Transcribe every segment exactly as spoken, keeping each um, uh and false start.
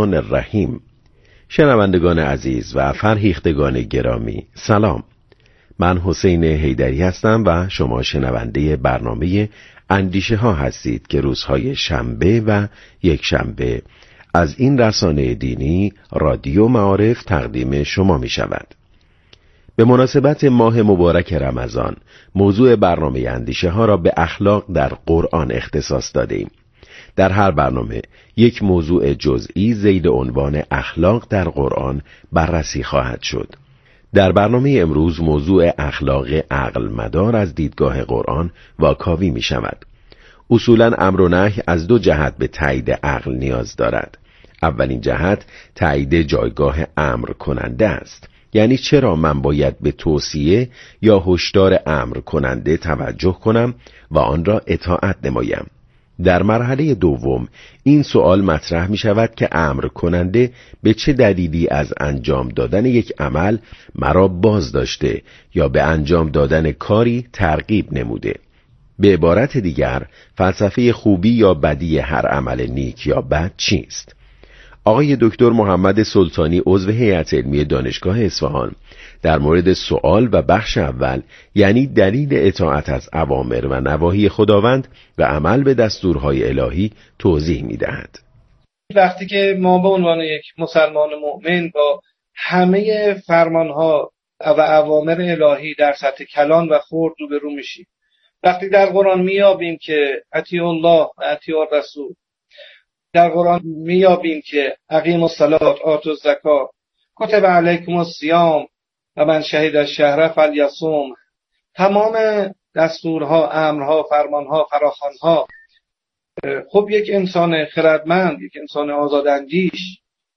الرحمن الرحیم. شنوندگان عزیز و فرهیختگان گرامی، سلام. من حسین حیدری هستم و شما شنونده برنامه اندیشه ها هستید که روزهای شنبه و یک شنبه از این رسانه دینی رادیو معارف تقدیم شما می شود. به مناسبت ماه مبارک رمضان موضوع برنامه اندیشه ها را به اخلاق در قرآن اختصاص دادیم. در هر برنامه یک موضوع جزئی زیر عنوان اخلاق در قرآن بررسی خواهد شد. در برنامه امروز موضوع اخلاق عقل مدار از دیدگاه قرآن واکاوی می شود. اصولاً امر و نهی از دو جهت به تایید عقل نیاز دارد. اولین جهت تایید جایگاه امر کننده است. یعنی چرا من باید به توصیه یا هشدار امر کننده توجه کنم و آن را اطاعت نمایم. در مرحله دوم این سوال مطرح می شود که امر کننده به چه دلیلی از انجام دادن یک عمل مرا باز داشته یا به انجام دادن کاری ترغیب نموده. به عبارت دیگر فلسفه خوبی یا بدی هر عمل نیک یا بد چیست؟ آقای دکتر محمد سلطانی عضو هیئت علمی دانشگاه اصفهان در مورد سوال و بخش اول یعنی دلیل اطاعت از اوامر و نواهی خداوند و عمل به دستورهای الهی توضیح می‌دهد. وقتی که ما به عنوان یک مسلمان مؤمن با همه فرمانها و اوامر الهی در سطح کلان و خرد روبرو میشیم، وقتی در قرآن میابیم که اطیعوا الله و اطیعوا الرسول، در قرآن میابیم که اقیموا الصلاة آتوا الزکات، کتب علیکم الصیام و من شهد الشهر فلیصوم، تمام دستورها، امرها، فرمانها، فراخوانها. خب یک انسان خردمند، یک انسان آزاداندیش،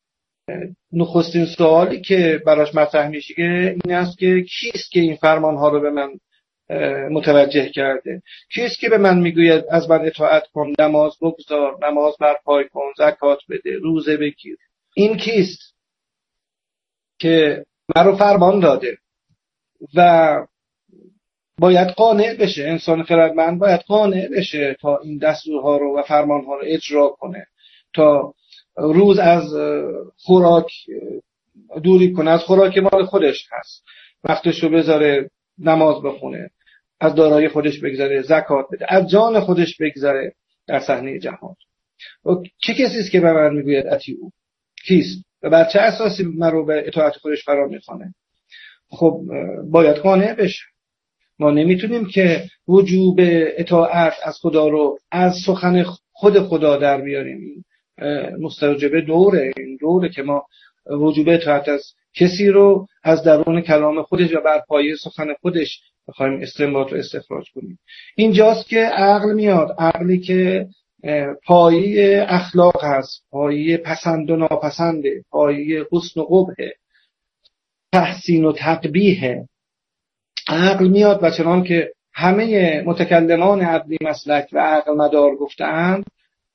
نخستین سوالی که براش مطرح میشه این است که کیست که این فرمانها رو به من متوجه کرده؟ کیست که به من میگوید از من اطاعت کن، نماز بگذار، نماز برپای کن، زکات بده، روزه بگیر؟ این کیست که مرا فرمان داده و باید قانع بشه؟ انسان خردمند باید قانع بشه تا این دستورها رو و فرمانها رو اجرا کنه، تا روز از خوراک دوری کنه، از خوراک مال خودش هست، وقتش رو بذاره نماز بخونه، از دارایی خودش بگذره، زکات بده، از جان خودش بگذره در صحنه جهان. و چه کسی است که به من میگوید اطیعوا؟ کیست و بر چه اساسی من رو به اطاعت خودش فرا میخوانه؟ خب باید قانع بشه. ما نمیتونیم که وجوب اطاعت از خدا رو از سخن خود خدا در بیاریم. این مستوجب دوره، این دوره که ما وجوب اطاعت از کسی رو از درون کلام خودش و بر پایه سخن خودش بخوایم استنباط و استخراج کنیم. اینجاست که عقل میاد، عقلی که پایه اخلاق هست، پایه پسند و ناپسنده، پایه حسن و قبح، تحسین و تقبیح. عقل میاد و چنان که همه متکلمان عقلی مسلک و عقل مدار گفتند،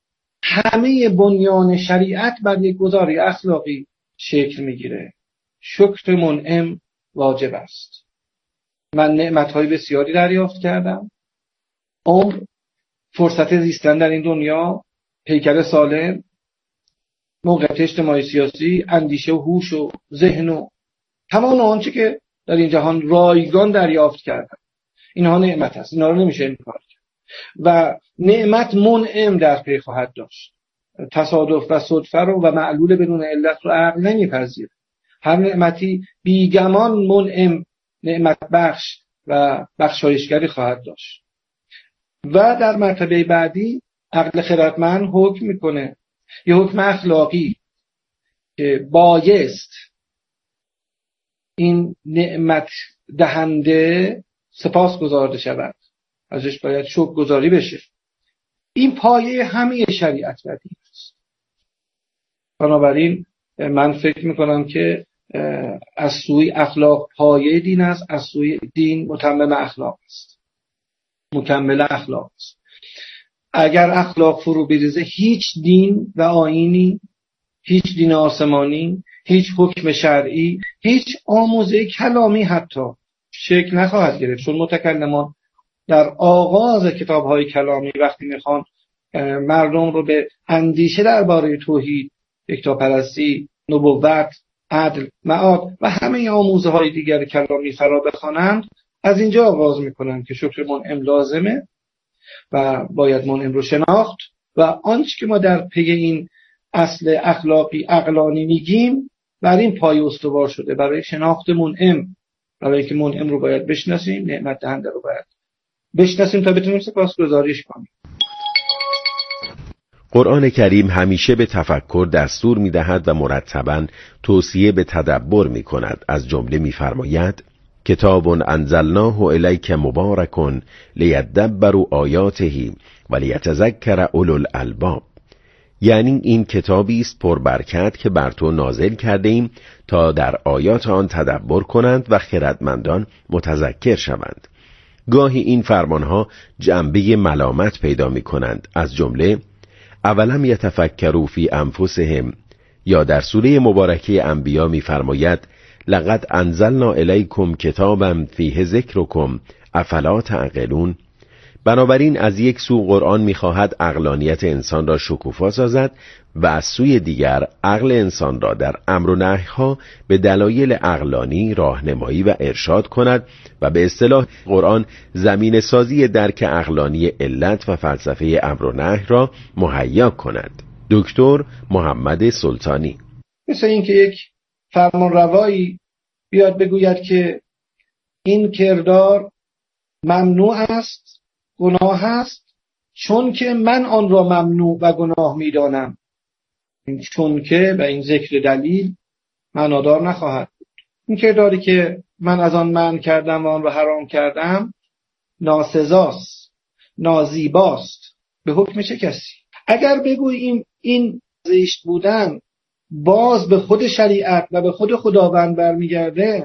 همه بنیان شریعت بر یک گزاره اخلاقی شکل میگیره. شکر منعم واجب است. من نعمت‌های بسیاری دریافت کردم، عمر، فرصت زیستن در این دنیا، پیکر سالم، موقعیت اجتماعی سیاسی، اندیشه و هوش و ذهن و تمام آنچه که در این جهان رایگان دریافت کردم. اینها نعمت است، اینها رو نمیشه انکار کرد و نعمت منعم در پی خواهد داشت. تصادف و صدفه رو و معلول بدون علت رو عقل نمیپذیره. هر نعمتی بیگمان منعم، نعمت بخش و بخشایشگری خواهد داشت. و در مرتبه بعدی عقل خردمند حکم میکنه، یه حکم اخلاقی که بایست این نعمت دهنده سپاس گزارده شود، ازش باید شکر گزاری بشه. این پایه همه شریعت و دین است. بنابراین من فکر میکنم که از سوی اخلاق پایه دین است، از سوی دین متمم اخلاق است، مکمل اخلاق است. اگر اخلاق فرو بریزه هیچ دین و آیینی، هیچ دین آسمانی، هیچ حکم شرعی، هیچ آموزه کلامی حتی شکل نخواهد گرفت. چون متکلمان در آغاز کتاب‌های کلامی وقتی میخوان مردم رو به اندیشه درباره توحید یکتاپرستی، نبوت، عدل، معاد و همه آموزه های دیگر کلامی فرا بخوانند، از اینجا آغاز میکنند که شکر منعم لازمه و باید منعم رو شناخت و آنچه که ما در پی این اصل اخلاقی عقلانی میگیم بر این پایه استوار شده، برای شناخت منعم، برای اینکه منعم رو باید بشناسیم، نعمت دهنده رو باید بشناسیم تا بتونیم سپاسگزاریش کنیم. قرآن کریم همیشه به تفکر دستور می‌دهد و مرتباً توصیه به تدبر می‌کند. از جمله می‌فرماید: کتاب انزلناه الیک مبارک لیدبروا آیاته ولیتذکر اولو الالباب. یعنی این کتابی است پربرکت که بر تو نازل کرده ایم تا در آیات آن تدبر کنند و خردمندان متذکر شوند. گاهی این فرمانها جنبه ملامت پیدا می‌کنند، از جمله اولم یتفکروا فی انفسهم، یا در سوره مبارکه انبیا می‌فرماید لقد انزلنا الیکم کتابا فیه ذکرکم افلا تعقلون. بنابراین از یک سو قرآن می‌خواهد عقلانیت انسان را شکوفا سازد و از سوی دیگر عقل انسان را در امر و نهی‌ها به دلایل عقلانی راهنمایی و ارشاد کند و به اصطلاح قرآن زمین سازی درک عقلانی علت و فلسفه امر و نهی را مهیا کند. دکتر محمد سلطانی. مثل اینکه یک فرمانروایی بیاد بگوید که این کردار ممنوع است، گناه است، چون که من آن را ممنوع و گناه می‌دانم. این چون که و این ذکر دلیل معنادار نخواهد بود. این کرداری که من از آن منع کردم و آن را حرام کردم ناسزاست، نازیباست به حکم چه کسی؟ اگر بگوییم این زشت بودن باز به خود شریعت و به خود خداوند برمیگرده،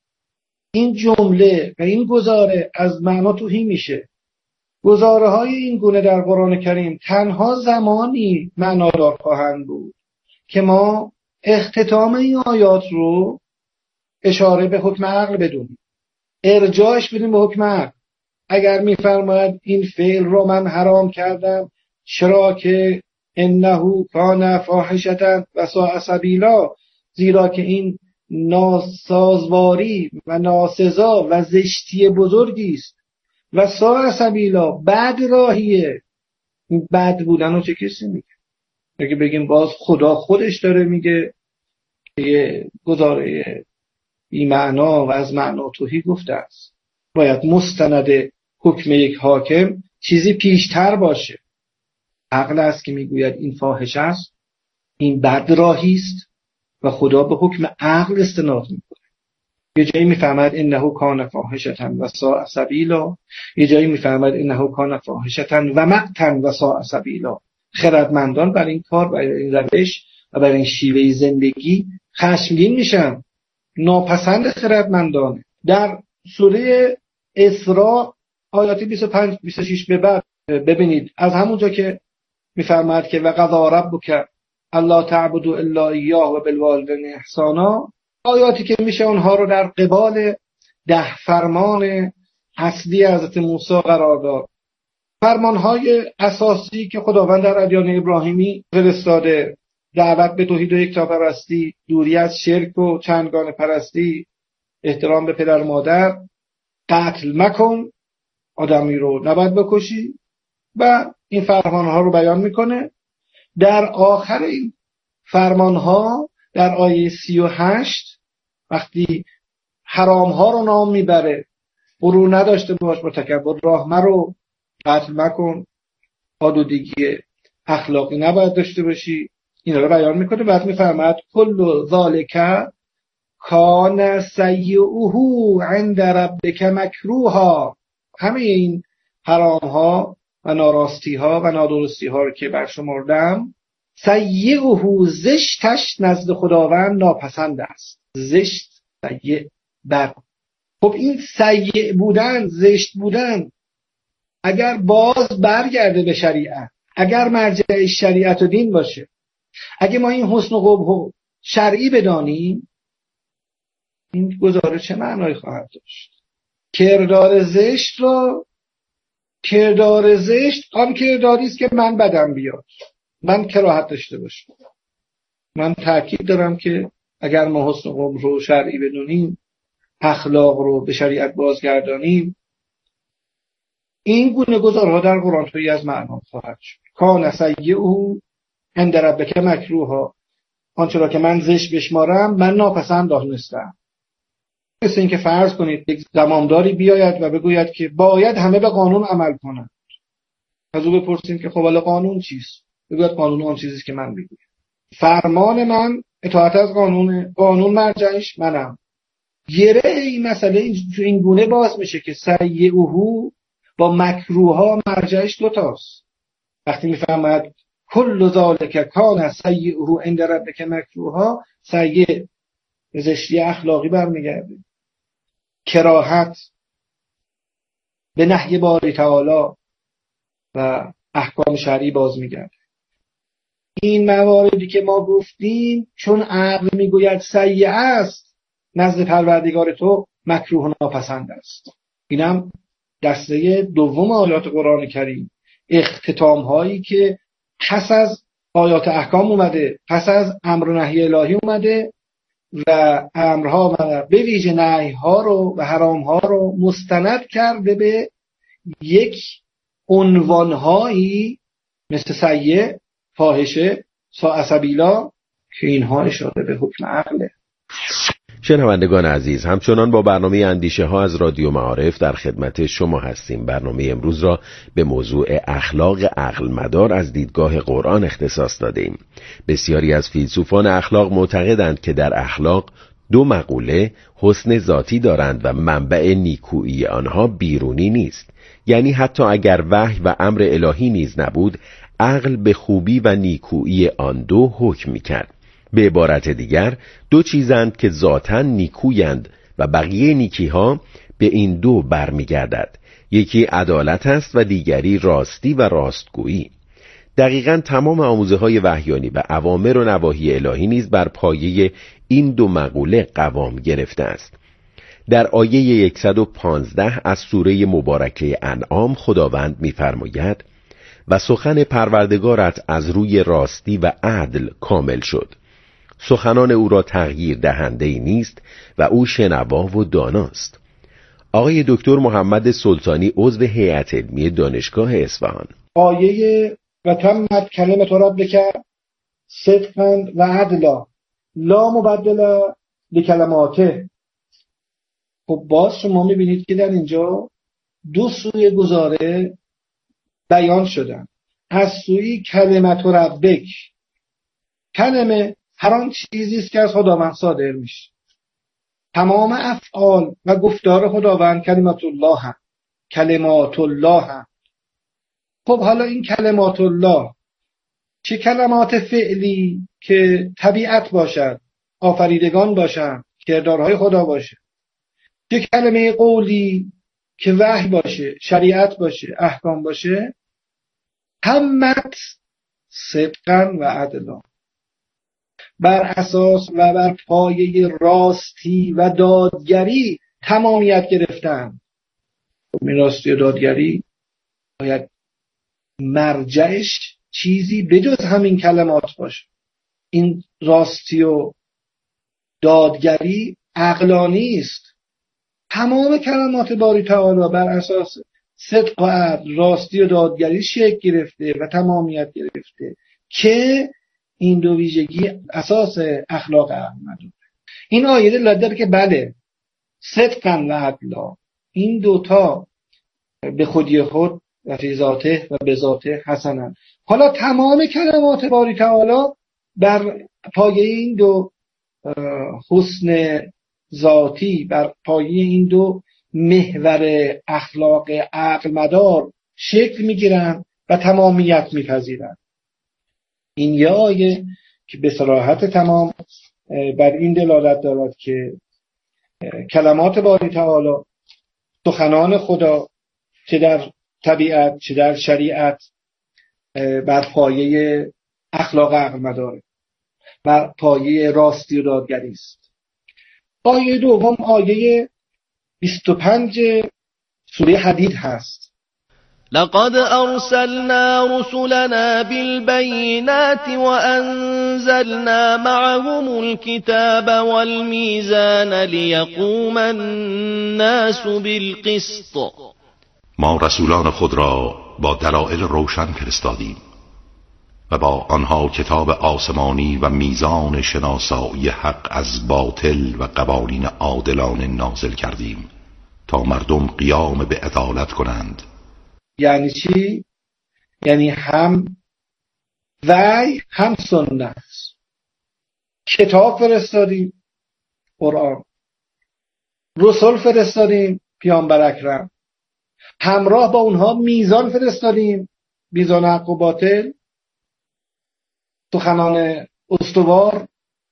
این جمله و این گزاره از معنا توهی میشه. گزاره های این گونه در قرآن کریم تنها زمانی معنادار خواهند بود که ما اختتام این آیات رو اشاره به حکم عقل بدونیم، ارجاعش بدیم به حکم عقل. اگر میفرماید این فعل رو من حرام کردم چرا که انه کان فاحشة و ساء سبیلا، زیرا که این ناسازواری و ناسزا و زشتی بزرگی است و ساء سبیلا بد راهیه. این بد بودن رو چه کسی میگه؟ اگه بگیم باز خدا خودش داره میگه یه گزاره بی معنا و از معنا توهی گفته است. باید مستند حکم یک حاکم چیزی پیشتر باشه. عقل است که میگوید این فاحش است، این بد راهی است و خدا به حکم عقل استناد میکنه. یه جایی میفهمد انه کان فاحشة و ساء سبیلا، یه جایی میفهمد انه کان فاحشة و مقتا و ساء سبیلا. خردمندان بر این کار، بر این روش و بر این شیوه زندگی خشمگین میشن، ناپسند خردمندانه. در سوره اسراء آیات بیست و پنج بیست و شش به بعد ببینید از همونجا که میفرماید که و قضا ربک الا تعبدوا الا ایاه و بالوالدین احسانا، آیاتی که میشه اونها رو در قبال ده فرمان اصلی حضرت موسی قرار داد. فرمانهای اساسی که خداوند در ادیان ابراهیمی فرستاده: دعوت به توحید و یکتاپرستی، دوری از شرک و چندگانه پرستی، احترام به پدر مادر، قتل مکن، آدمی رو نباید بکشی و این فرمانها رو بیان میکنه. در آخر این فرمانها در آیه سی و هشت وقتی حرامها رو نام میبره: غرور نداشته باش، با تکبر راه مرو، قتل مکن، آلودگی اخلاقی نباید داشته باشی، اینا رو بیان میکنه. بعد میفرماید کل ذالک کان سیئه عند ربک مکروها. همه این حرامها و ناراستی ها و نادرستی ها رو که برشمردم، سیئه زشتش نزد خداوند ناپسند است. زشت، سیئ، بد. خب این سیئ بودن، زشت بودن اگر باز برگرده به شریعت، اگر مرجع شریعت و دین باشه، اگه ما این حسن و قبح شرعی بدانیم، این گزاره چه معنایی خواهد داشت؟ کردار زشت رو، کردار زشت آن کرداری است که من بدم بیاد، من کراهت داشته باشم. من تأکید دارم که اگر ما حسن قبح رو شرعی بدونیم، اخلاق رو به شریعت بازگردانیم، این گونه گذارها در قرآن تویی از معنا خواهد شد. کان سیئه عند ربک مکروها، آنچه را که من زشت بشمارم من ناپسند دانستم. مثل این که فرض کنید یک زمامداری بیاید و بگوید که باید همه به قانون عمل کنند. از او بپرسیم که خب حالا قانون چیست؟ بگوید قانون آن چیزی که من بگویم. فرمان من اطاعت از قانونه، قانون مرجعش منم. گره این مسئله این گونه باز میشه که سیئه با مکروها مرجعش دوتاست. وقتی میفهمد کل ذالک کان سیئه عند ربک مکروها، سیئه به زشتی اخلاقی برمیگرده، کراهت به نهی باری تعالی و احکام شرعی باز میگرده. این مواردی که ما گفتیم چون عقل میگوید سیئه است، نزد پروردگار تو مکروه و ناپسند است. اینم دسته دوم آیات قرآن کریم، اختتام هایی که پس از آیات احکام اومده، پس از امر و نهی الهی اومده و امرها و به ویژه نهی ها رو و حرام ها رو مستند کرده به یک عنوان هایی مثل سیئه، فاحشه، ساء سبیلا که اینها اشاره به حکم عقله. شنوندگان عزیز، همچنان با برنامه اندیشه ها از رادیو معارف در خدمت شما هستیم. برنامه امروز را به موضوع اخلاق عقل مدار از دیدگاه قرآن اختصاص دادیم. بسیاری از فیلسوفان اخلاق معتقدند که در اخلاق دو مقوله حسن ذاتی دارند و منبع نیکویی آنها بیرونی نیست. یعنی حتی اگر وحی و امر الهی نیز نبود، عقل به خوبی و نیکویی آن دو حکم می‌کرد. به عبارت دیگر، دو چیزند که ذاتاً نیکویند و بقیه نیکی‌ها به این دو برمیگردد. یکی عدالت است و دیگری راستی و راستگویی. دقیقاً تمام آموزه‌های وحیانی و اوامر و نواهی الهی نیز بر پایه این دو مقوله قوام گرفته است. در آیه صد و پانزده از سوره مبارکه انعام خداوند می‌فرماید: و سخن پروردگارت از روی راستی و عدل کامل شد. سخنان او را تغییر دهنده‌ای نیست و او شنوا و داناست. آقای دکتر محمد سلطانی، عضو هیئت علمی دانشگاه اصفهان. آیه و تمت کلمت ربک صدقا و عدلا لا مبدل لکلماته. خب باز شما میبینید که در اینجا دو سوی گزاره بیان شدن. از سوی کلمت ربک، کلمه هر آن چیزی است که از خداوند صادر میشه. تمام افعال و گفتار خداوند کلمات الله هم. کلمات الله هم. خب حالا این کلمات الله چه کلمات فعلی که طبیعت باشد، آفریدگان باشد، کردارهای خدا باشه، چه کلمه قولی که وحی باشه، شریعت باشه، احکام باشه، همت صدقا و عدلا، بر اساس و بر پایه راستی و دادگری تمامیت گرفتن. این راستی و دادگری باید مرجعش چیزی بجز همین کلمات باشه. این راستی و دادگری عقلانی است. تمام کلمات باری تعالی بر اساس صدق و عدل، راستی و دادگری شکل گرفته و تمامیت گرفته که این دو ویژگی اساس اخلاق عقل مداره. این آیه دلالت داره که بله، صدقا و عدلا، این دوتا به خودی خود و فی ذاته و به ذاته حسنا. حالا تمام کلمات باری تعالی بر پایه این دو حسن ذاتی، بر پایه این دو محور اخلاق عقل مدار شکل میگیرن و تمامیت میپذیرن. این یه آیه که به صراحت تمام بر این دلالت دارد که کلمات باری تعالی، سخنان خدا، چه در طبیعت چه در شریعت، بر پایه اخلاق عقل مداره، بر پایه راستی و دادگری است. آیه دوم آیه بیست و پنج سوره حدید هست. لقد أرسلنا رسلنا بالبينات وأنزلنا معهم الكتاب والميزان ليقوم الناس بالقسط. ما رسولان خود را با دلائل روشن فرستادیم و با آنها کتاب آسمانی و میزان شناسایی حق از باطل و قوانین عادلانه نازل کردیم تا مردم قیام به عدالت کنند. یعنی چی؟ یعنی هم وحی هم سنت. کتاب فرستادیم، قرآن، رسول فرستادیم، پیامبر اکرم، همراه با اونها میزان فرستادیم، میزان حق و باطل، سخنان استوار،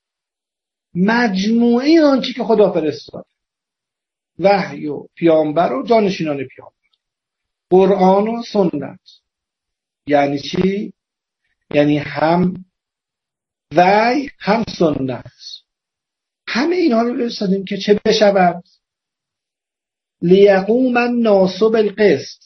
مجموعه آنچه که خدا فرستاد، وحی و پیامبر و جانشینان پیامبر، قرآن و سنت. یعنی چی؟ یعنی هم وحی هم سنت. همه اینها رو فرستادیم که چه بشود؟ لیقوم الناس بالقسط،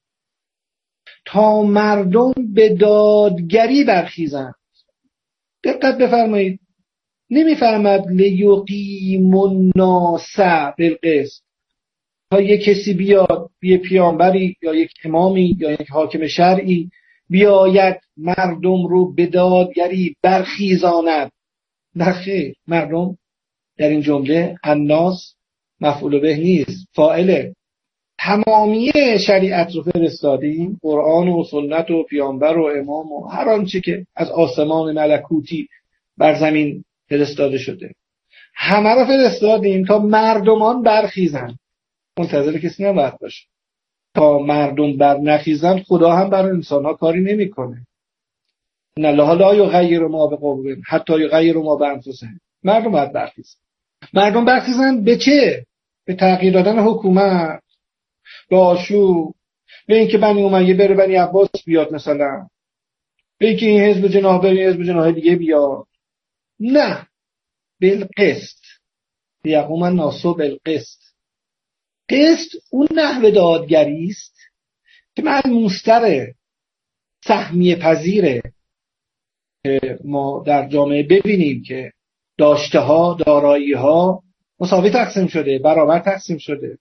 تا مردم به دادگری برخیزند. دقت بفرمایید، نمیفرماد لیقیم الناس بالقسط، تا یک کسی بیاد، یه پیامبری یا یک امامی یا یک حاکم شرعی بیاید مردم رو به دادگری برخیزاند. نه خیر، مردم در این جمله الناس مفعول به نیست، فاعله. تمامی شریعت رو فرستادیم، قرآن و سنت و پیامبر و امام و هر آنچه که از آسمان ملکوتی بر زمین فرستاده شده، همه رو فرستادیم تا مردمان برخیزن. منتظر کسی نباید باشه. تا مردم بر نخیزن خدا هم بر انسان ها کاری نمی کنه. ان الله لا یغیر ما بقوم حتی یغیر ما بانفسهم. مردم باید برخیزن. مردم برخیزن به چه؟ به تغییر دادن حکومت، به آشوب، به اینکه بنی امیه بره بنی عباس بیاد، مثلا به اینکه این حزب جناح بره حزب جناح دیگه بیاد. نه، بالقسط، لیقوم الناس بالقسط. قسط اون نحو دادگری است که ملموس‌تره، سهمیه پذیره، که ما در جامعه ببینیم که داشته ها، دارایی ها مساوی تقسیم شده، برابر تقسیم شده.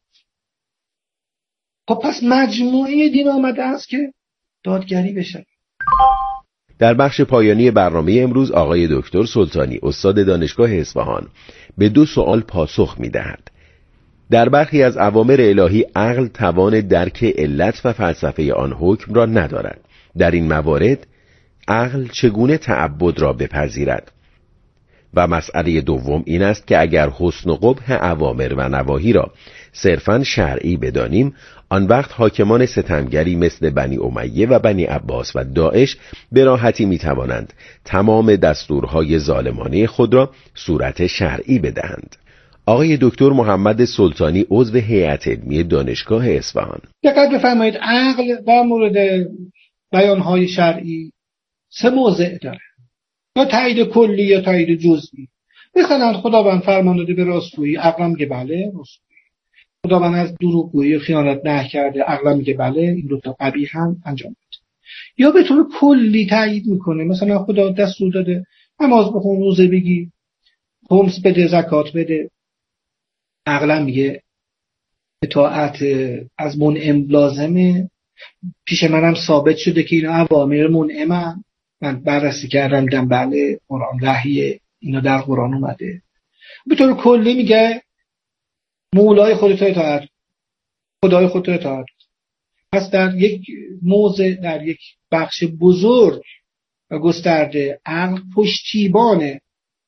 خب پس مجموعه دین آمده است که دادگری بشه. در بخش پایانی برنامه امروز آقای دکتر سلطانی، استاد دانشگاه اصفهان، به دو سوال پاسخ می‌دهد. در برخی از اوامر الهی عقل توان درک علت و فلسفه آن حکم را ندارد. در این موارد عقل چگونه تعبد را بپذیرد؟ و مسئله دوم این است که اگر حسن و قبح اوامر و نواهی را صرفاً شرعی بدانیم، آن وقت حاکمان ستمگری مثل بنی امیه و بنی عباس و داعش به راحتی میتوانند تمام دستورهای ظالمانه خود را صورت شرعی بدهند. آقای دکتر محمد سلطانی، عضو هیئت علمی دانشگاه اصفهان: دقت بفرمایید، عقل در مورد بیانهای شرعی سه موضع داره، یا تایید کلی یا تایید جزئی. مثلا خداوند فرمان داده به راستگویی، عقل میگه بله راستگویی. خداوند از دروغگویی و خیانت نهی کرده، عقل میگه بله این دو تا قبیح هم انجام بده. یا به طور کلی تایید میکنه، مثلا خدا دستور داده نماز بخون، روزه بگی، خمس بده، زکات بده، عقل میگه اطاعت از منعم لازمه، پیش منم ثابت شده که اینا اوامر منعمن، من بررسی کردم دیدم بله قرآن وحیه، اینا در قرآن اومده. به طور کلی میگه مولای خودت اطاعت، خدای خودت اطاعت. پس در یک موضع، در یک بخش بزرگ و گسترده، عقل پشتیبان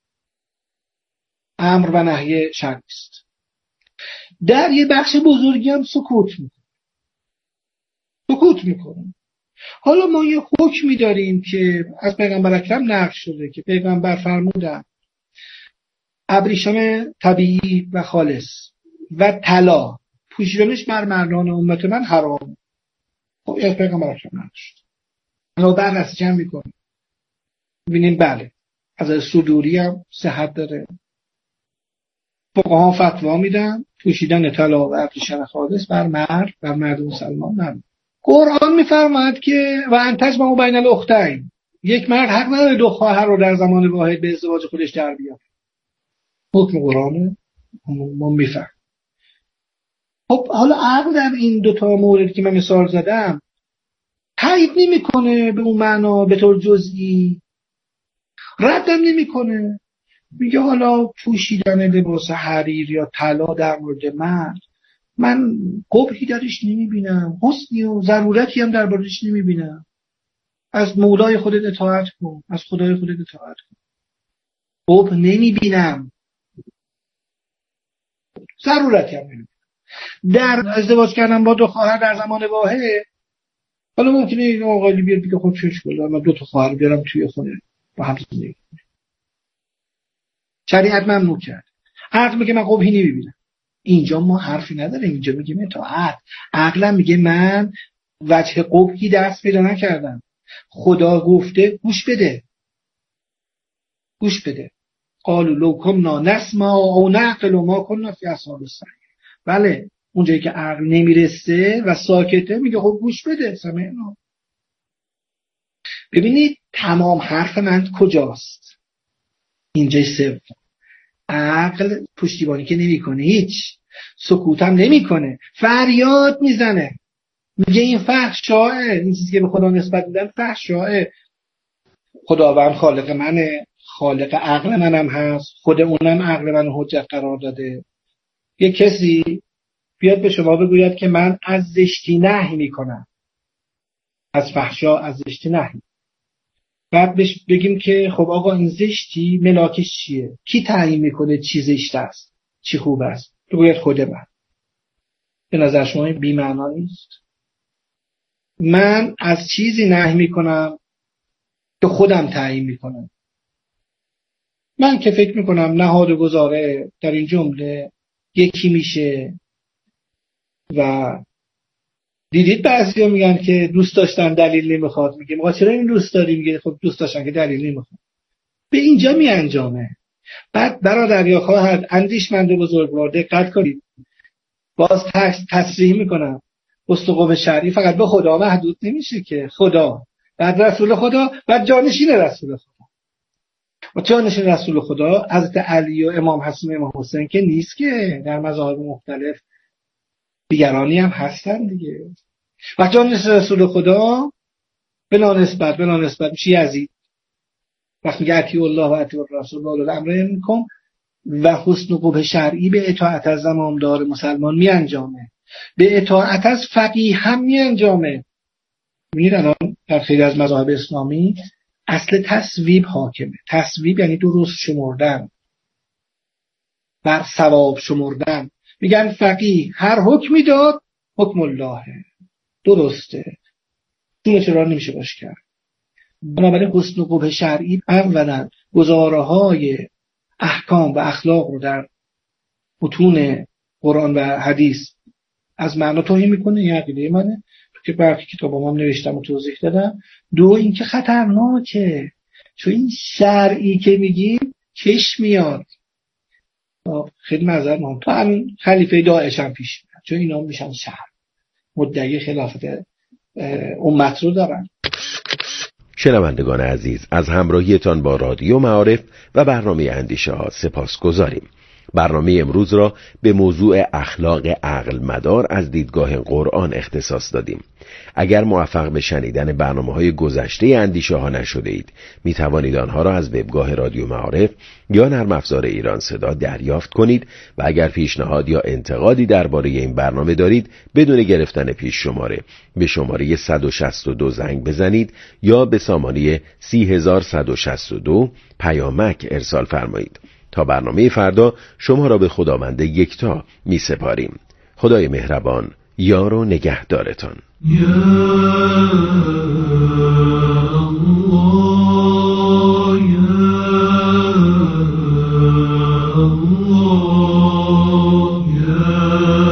امر و نهی شرعی است. در یک بخش بزرگی هم سکوت میکنه. سکوت میکنه. حالا ما یه حکمی داریم که از پیغمبر اکرم نقل شده که پیغمبر فرمودن ابریشم طبیعی و خالص و طلا پوشیدنش بر مردان امت من حرام. خب از پیغمبر اکرم نقل شد. حالا بررسی جمع میکنیم ببینیم بله از صدوری هم صحت داره. فقها فتوا میدن پوشیدن طلا و ابریشم خالص بر مرد و مرد مسلمان نمی. قرآن میفرماید که و ان تجمعوا بین الاختین، یک مرد حق نداره دو خواهر رو در زمان واحد به ازدواج خودش در بیاره. حکم قرآنه، ما میفهم. خب حالا عقل در این دوتا مورد که من مثال زدم تایید نمیکنه به اون معنا به طور جزئی، ردم نمیکنه، میگه حالا پوشیدن لباس حریر یا طلا در مورد مرد من قبحی درش نمیبینم، حسنی و ضرورتی هم دربارش نمیبینم. از مولای خودت اطاعت کن، از خدای خودت اطاعت کن. قبح نمیبینم، ضرورتی هم نمیبینم. در ازدواج کردن با دو خواهر در زمان واحد، حالا ممکنه این آقایی بیاد بگه خب چش کلا من دو تا خواهر بیارم توی خونه با هم زندگی کنیم. شریعت ممنوع کرد. عقل میگه من قبحی نمیبینم. اینجا ما حرفی نداریم، اینجا میگیم اطاعت. عقلم میگه من وجه قبحی دست پیدا نکردم، خدا گفته گوش بده، گوش بده. قالوا لو كنا نسمع او نعقل ما كنا في اصحاب السعیر. بله اونجایی که عقل نمیرسه و ساکته میگه خب گوش بده، سمعنا. ببینید تمام حرف من کجاست؟ اینجای سوم. عقل پشتیبانی که نمیکنه، هیچ سکوتم نمیکنه، فریاد میزنه، میگه این فحشاه، این چیزی که به خدا نسبت میدن فحشاه. خداوند خالق منه، خالق عقل منم هست، خود اونم عقل منو حجت قرار داده. یه کسی بیاد به شما بگوید که من از زشتی نهی میکنم، از فحشا از زشتی نهی، بعد بهش بگیم که خب آقا این زشتی ملاکش چیه؟ کی تعیین میکنه چی زشت است چی خوب است؟ بگوید خود من. به نظر شما این بی معنا نیست؟ من از چیزی نهی میکنم که خودم تعیین میکنم. من که فکر میکنم نهاد گذاره در این جمله یکی میشه و دیدید بعضیا میگن که دوست داشتن دلیل نمیخواد، میگه ما چرا این دوست داری؟ میگه خب دوست داشتن که دلیل نمیخواد. به اینجا میانجامه. بعد برادر یا خواهر اندیشمند بزرگوار دقت کنید، باز تصریح میکنم استقامت شرعی فقط به خدا محدود نمیشه که، خدا بعد رسول خدا بعد جانشین رسول خدا. و جانشین رسول خدا حضرت علی و امام حسن و امام حسین که نیست که، در مذاهب مختلف دیگرانی هم هستن دیگه. و جانشین رسول خدا بلا نسبت بلا نسبت میشه یزید. وقتی میگه اطیعوا الله و اطیعوا الرسول و اولی الامر منکم و حسن و قبح شرعی به اطاعت از زمامدار مسلمان می انجامه، به اطاعت از فقیه هم می انجامه. می‌بینید الان در خیلی از مذاهب اسلامی اصل تصویب حاکمه. تصویب یعنی درست شمردن، بر ثواب شمردن. میگن فقیه هر حکمی داد حکم الله درسته، دونه چرا نمیشه باش کرد. بنابراین حسن و قبح شرعی اولا گزاره های احکام و اخلاق رو در متون قرآن و حدیث از معنا توهین میکنه، این عقیده منه که برخی کتابام هم نوشتم و توضیح دادم. دو اینکه خطرناکه، چون این شرعی که میگیم کش میاد. خیلی معذرت میخوام، تا همین خلیفه داعش هم پیش میاد، چون اینا میشن شهر مدعی خلافت امت رو دارن. شنوندگان عزیز، از همراهیتان با رادیو معارف و برنامه اندیشه ها سپاس گذاریم. برنامه امروز را به موضوع اخلاق عقل مدار از دیدگاه قرآن اختصاص دادیم. اگر موفق به شنیدن برنامه‌های گذشته اندیشه ها نشده اید، می توانید آنها را از وبگاه رادیو معارف یا نرم افزار ایران صدا دریافت کنید و اگر پیشنهاد یا انتقادی درباره این برنامه دارید، بدون گرفتن پیش شماره به شماره صد و شصت و دو زنگ بزنید یا به سامانه سی هزار صد و شصت و دو پیامک ارسال فرمایید. تا برنامه فردا شما را به خداوند یکتا می سپاریم. خدای مهربان یار و نگهدارتان. یا الله یا الله یا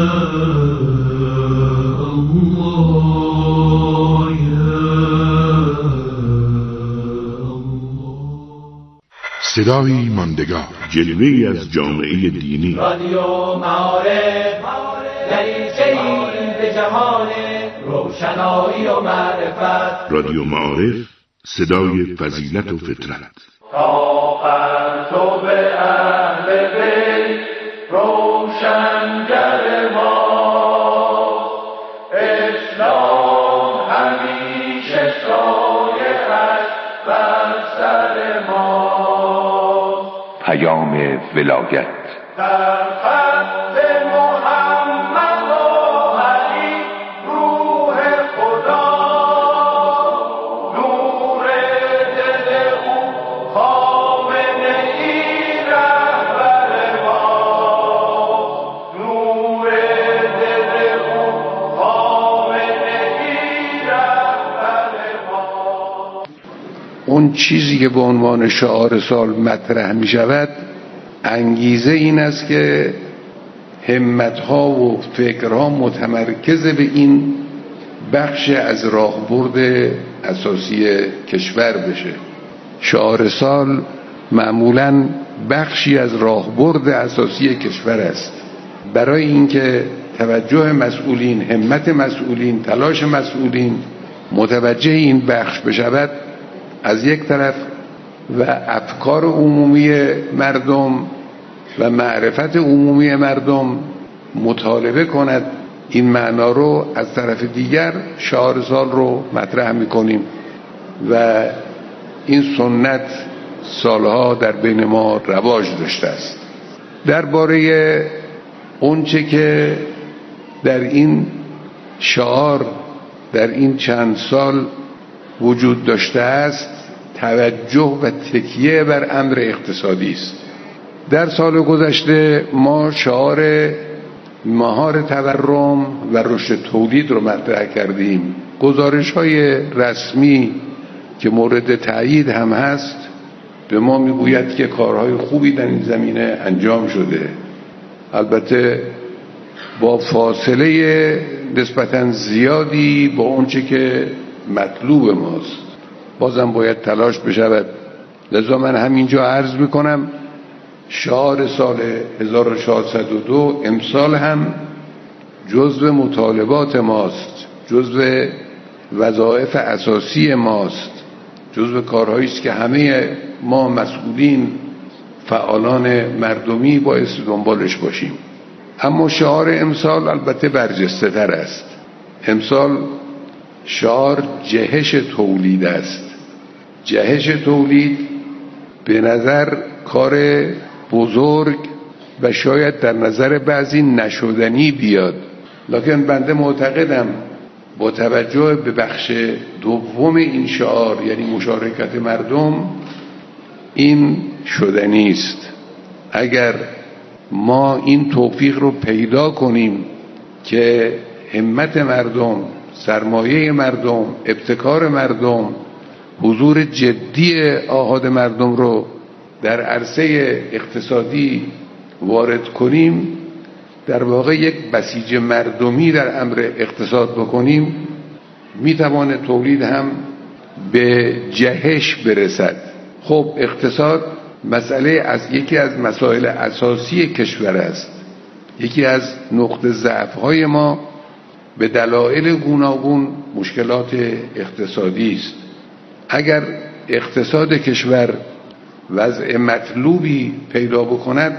الله یا الله. صدایی ماندگار، جلوه‌ای از جامعه دینی. رادیو معارف دریچه‌ای به جهان روشنایی و معرفت. رادیو معارف، صدای فضیلت و فطرت. تا پرتو به اهل بیت روشنگر ما، اسلام همیشه سایه‌اش بر سر ما. پیام ولایت در خط محمد و علی روح خدا، نور دل او خامنه ای رهبر ما، نور دل او خامنه ای رهبر ما. اون چیزی که به عنوان شعار سال مطرح می شود، انگیزه این است که همت‌ها و فکرها متمرکز به این بخش از راهبرد اساسی کشور بشه. شعار سال معمولاً بخشی از راهبرد اساسی کشور است. برای اینکه توجه مسئولین، همت مسئولین، تلاش مسئولین متوجه این بخش بشود، از یک طرف و افکار عمومی مردم و معرفت عمومی مردم مطالبه کند این معنا رو، از طرف دیگر شعار سال رو مطرح میکنیم و این سنت سالها در بین ما رواج داشته است. درباره اونچه که در این شعار در این چند سال وجود داشته است، توجه و تکیه بر امر اقتصادی است. در سال گذشته ما شعار مهار تورم و رشد تولید رو مطرح کردیم. گزارش‌های رسمی که مورد تایید هم هست به ما میگوید که کارهای خوبی در این زمینه انجام شده، البته با فاصله نسبتاً زیادی با اونچه که مطلوب ماست. بازم باید تلاش بشود. لذا من همینجا عرض میکنم شعار سال هزار و چهارصد و دو امسال هم جزو مطالبات ماست، جزو وظایف اساسی ماست، جزو کارهایی است که همه ما مسئولین، فعالان مردمی باید دنبالش باشیم. اما شعار امسال البته برجسته تر است. امسال شعار جهش تولید است. جهش تولید به نظر کار بزرگ و شاید در نظر بعضی نشدنی بیاد، لکن بنده معتقدم با توجه به بخش دوم این شعار، یعنی مشارکت مردم، این شدنی است. اگر ما این توفیق رو پیدا کنیم که همت مردم، سرمایه مردم، ابتکار مردم، حضور جدی آحاد مردم رو در عرصه اقتصادی وارد کنیم، در واقع یک بسیج مردمی در امر اقتصاد بکنیم، میتوانه تولید هم به جهش برسد. خب اقتصاد مسئله از یکی از مسائل اساسی کشور است. یکی از نقطه ضعف‌های ما به دلایل گوناگون مشکلات اقتصادی است. اگر اقتصاد کشور وضع مطلوبی پیدا بکند،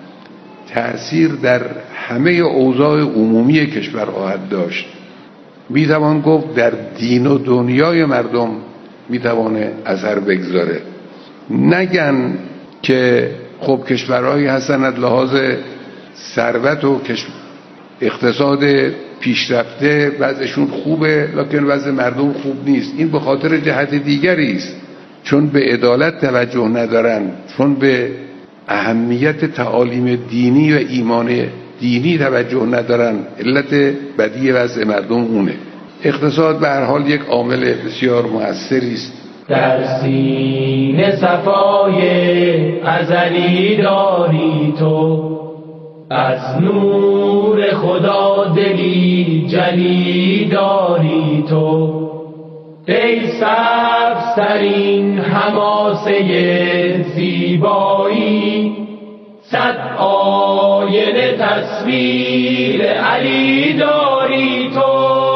تأثیر در همه اوضاع عمومی کشور خواهد داشت. میتوان گفت در دین و دنیای مردم میتوانه اثر بگذاره. نگن که خب کشورهایی هستن از لحاظ ثروت و اقتصاد پیشرفته وضعشون خوبه، لکن وضع مردم خوب نیست. این به خاطر جهت دیگری است، چون به عدالت توجه ندارن، چون به اهمیت تعالیم دینی و ایمان دینی توجه ندارن. علت بدی وضع مردم اونه. اقتصاد به هر حال یک عامل بسیار مؤثری است. در سینه صفای ازلی داری تو، از نور خدا دلی جلی داری تو. ای سبزترین حماسه زیبایی، صد آینه تصویر علی داری تو.